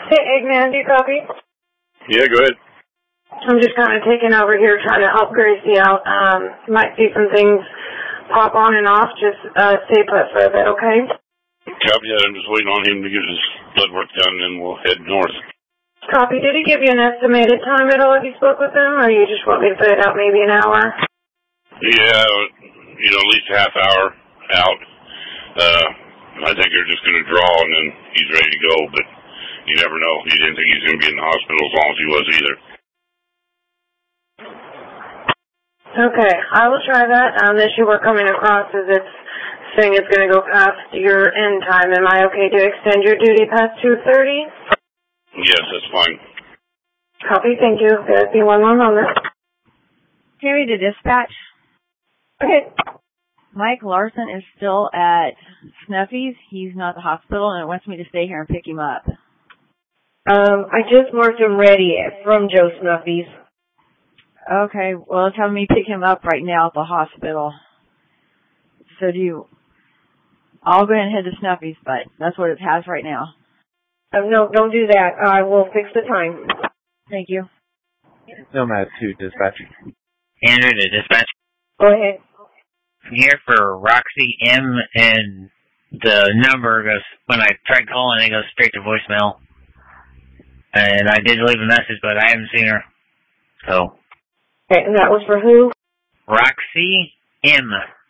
Hey, Eggman, do you copy? Yeah, go ahead. I'm just kind of taking over here trying to help Gracie out. Might see some things pop on and off. Just stay put for a bit, okay? Copy that. I'm just waiting on him to get his blood work done, and then we'll head north. Copy. Did he give you an estimated time at all if you spoke with him, or you just want me to put it out maybe an hour? Yeah, at least a half hour out. I think they're just going to draw, and then he's ready to go, but you never know. He didn't think he was going to be in the hospital as long as he was either. Okay, I will try that. The issue we're coming across is it's saying it's going to go past your end time. Am I okay to extend your duty past 2:30? Yes, that's fine. Copy, thank you. There'll be one more moment. Tammy to dispatch. Okay. Mike Larson is still at Snuffy's. He's not at the hospital and wants me to stay here and pick him up. I just marked him ready from Joe Snuffy's. Okay, well, it's having me pick him up right now at the hospital. So I'll go ahead and head to Snuffy's, but that's what it has right now. No, don't do that. I will fix the time. Thank you. Nomad 2, dispatch. Andrew to dispatch. Go ahead. I'm here for Roxy M, and the number goes, when I tried calling, it goes straight to voicemail. And I did leave a message, but I haven't seen her. So. Okay, and that was for who? Roxy M.